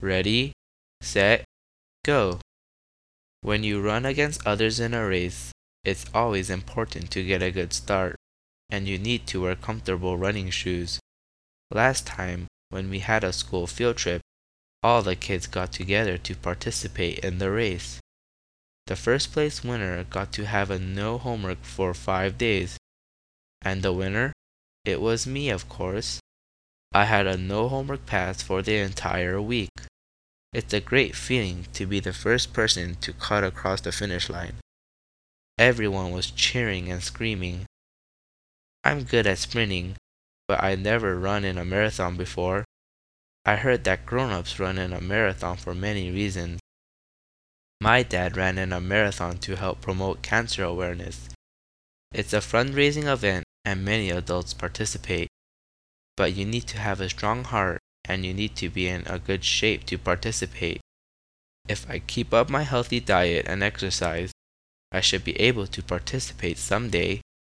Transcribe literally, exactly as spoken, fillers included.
Ready, set, go. When you run against others in a race, it's always important to get a good start, and you need to wear comfortable running shoes. Last time, when we had a school field trip, all the kids got together to participate in the race. The first place winner got to have a no homework for five days. And the winner? It was me, of course. I had a no homework pass for the entire week. It's a great feeling to be the first person to cut across the finish line. Everyone was cheering and screaming. I'm good at sprinting, but I never run in a marathon before. I heard that grown-ups run in a marathon for many reasons. My dad ran in a marathon to help promote cancer awareness. It's a fundraising event and many adults participate. But you need to have a strong heart and you need to be in a good shape to participate. If I keep up my healthy diet and exercise, I should be able to participate someday.